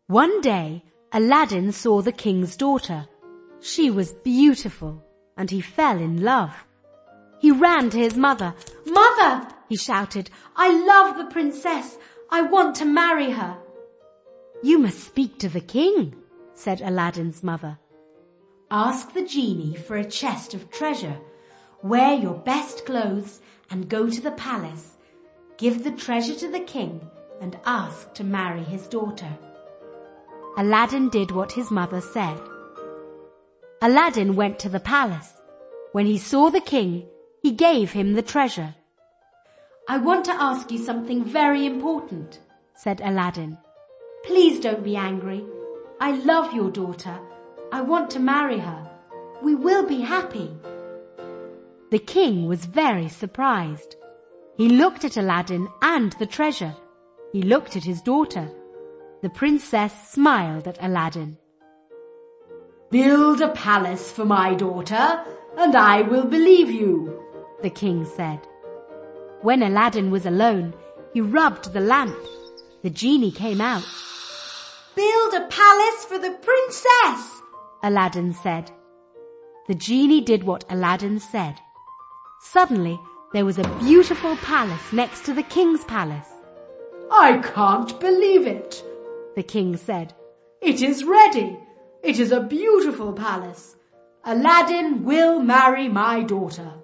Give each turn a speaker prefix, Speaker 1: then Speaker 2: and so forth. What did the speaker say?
Speaker 1: One day, Aladdin saw the king's daughter. She was beautiful, and he fell in love. He ran to his mother. "Mother," he shouted, "I love the princess. I want to marry her." "You must speak to the king," said Aladdin's mother. "Ask the genie for a chest of treasure. Wear your best clothes and go to the palace. Give the treasure to the king and ask to marry his daughter." Aladdin did what his mother said. Aladdin went to the palace. When he saw the king, he gave him the treasure. "I want to ask you something very important," said Aladdin. "Please don't be angry. I love your daughter. I want to marry her. We will be happy." The king was very surprised. He looked at Aladdin and the treasure. He looked at his daughter. The princess smiled at Aladdin. "Build a palace for my daughter, and I will believe you," the king said. When Aladdin was alone, he rubbed the lamp. The genie came out. "Build a palace for the princess," Aladdin said. The genie did what Aladdin said. Suddenly, there was a beautiful palace next to the king's palace. "I can't believe it," the king said. "It is ready. It is a beautiful palace. Aladdin will marry my daughter."